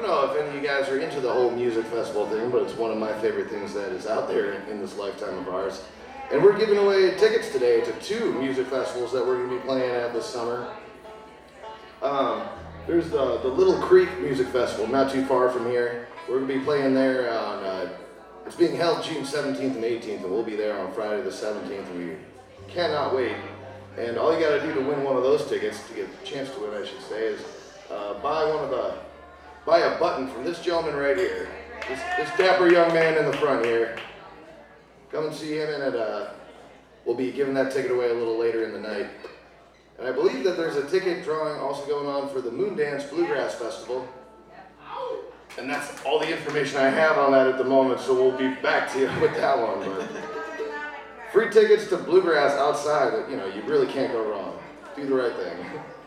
don't know if any of you guys are into the whole music festival thing, but it's one of my favorite things that is out there in this lifetime of ours. And we're giving away tickets today to 2 music festivals that we're going to be playing at this summer. There's the Little Creek Music Festival, not too far from here. We're going to be playing there on, it's being held June 17th and 18th, and we'll be there on Friday the 17th, and we cannot wait. And all you got to do to win one of those tickets, to get a chance to win, I should say, is buy a button from this gentleman right here. This dapper young man in the front here. Come and see him, and we'll be giving that ticket away a little later in the night. And I believe that there's a ticket drawing also going on for the Moondance Bluegrass Festival. And that's all the information I have on that at the moment, so we'll be back to you with that one. But free tickets to Bluegrass outside, you know, you really can't go wrong. Do the right thing.